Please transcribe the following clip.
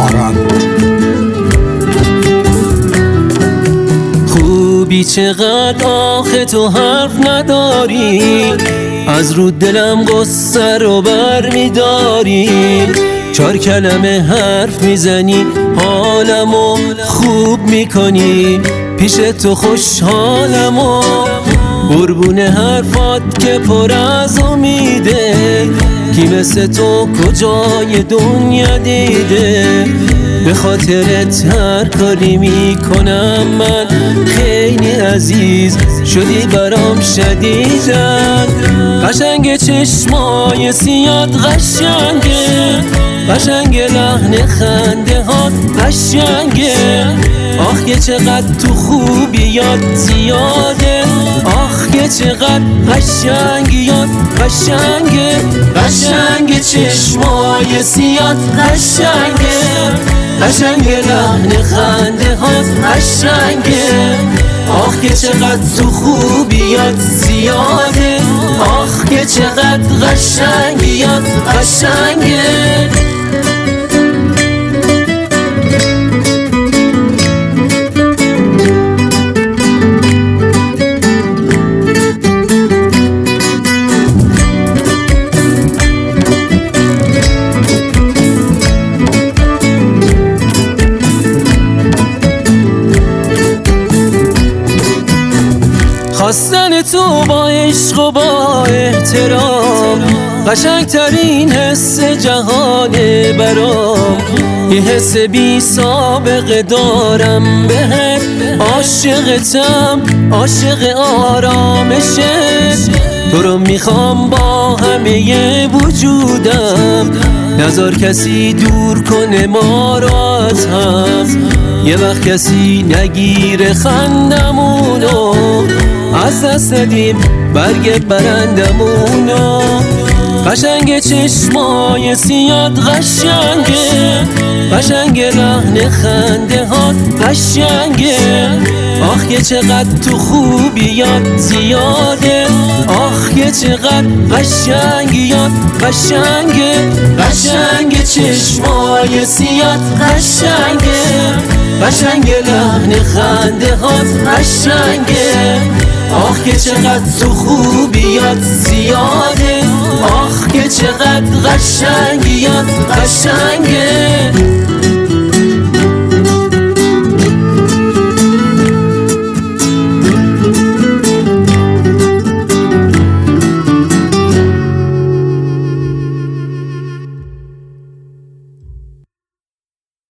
باران. خوبی چقدر آخه تو حرف نداری، از رو دلم قصه رو بر میداری. 4 کلمه حرف میزنی حالمو خوب میکنی، پیش تو خوشحالمو. قربون حرفات که پر از امیده، کی مثل تو کجای دنیا دیده. به خاطرت هر کاری میکنم من، خیلی عزیز شدی برام شدیدن. قشنگ چشمای سیاد قشنگه، قشنگ لحن خنده ها قشنگه. آخ که چقدر تو خوبیات زیاده، آخ که چقدر قشنگیات قشنگه. قشنگ چشمای سیاد قشنگه، قشنگ لحن خنده ها قشنگه. آخ که چقدر تو خوبیات زیاده، آخ که چقدر قشنگیات قشنگه. خواستن تو با عشق و با احترام، قشنگترین حس جهانه برام. یه حس بی سابقه دارم بهت، عاشقتم عاشق آرامشت. تو رو میخوام با همه وجودم، نذار کسی دور کنه ما رو از هم. یه وقت کسی نگیره خندمونو، از دست ندیم برگ برندمونو. قشنگ چشمای سیاد قشنگه، قشنگ لحن خنده ها قشنگه. آخ که چقدر تو خوبیات زیاده، آخ که چقدر قشنگیات قشنگه. قشنگ چشمای سیاد قشنگه، قشنگ لحن خنده ها قشنگه. آخ که چقدر تو خوبیات زیاده، آخ که چقدر قشنگیات قشنگه.